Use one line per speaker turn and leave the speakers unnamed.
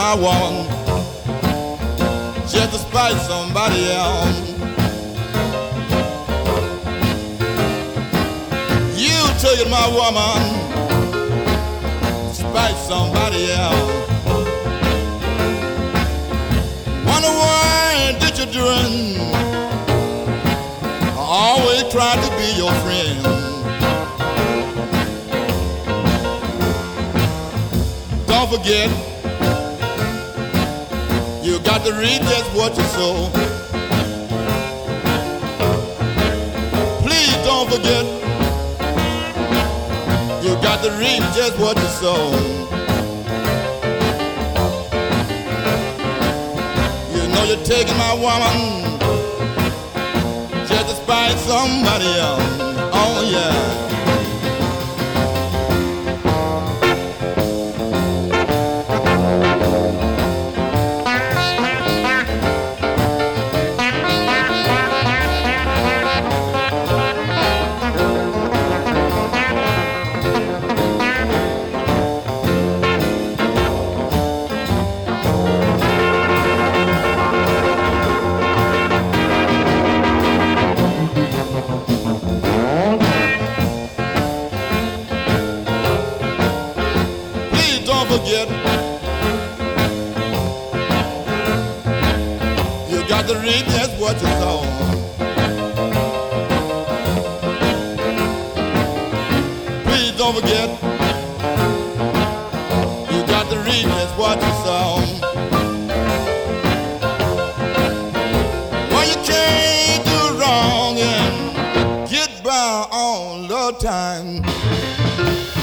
my woman just to spite somebody else. You took it, my woman, to spite somebody else. Wonder why did you do it? I always tried to be your friend. Don't forget, you got to reap just what you sow. Please don't forget, you got to reap just what you sow. You know you're taking my woman just to spite somebody else. Oh yeah. Forget, you got to reap just what you sow. Please don't forget, you got to reap just what you sow. Well, you can't do wrong and get by all the time.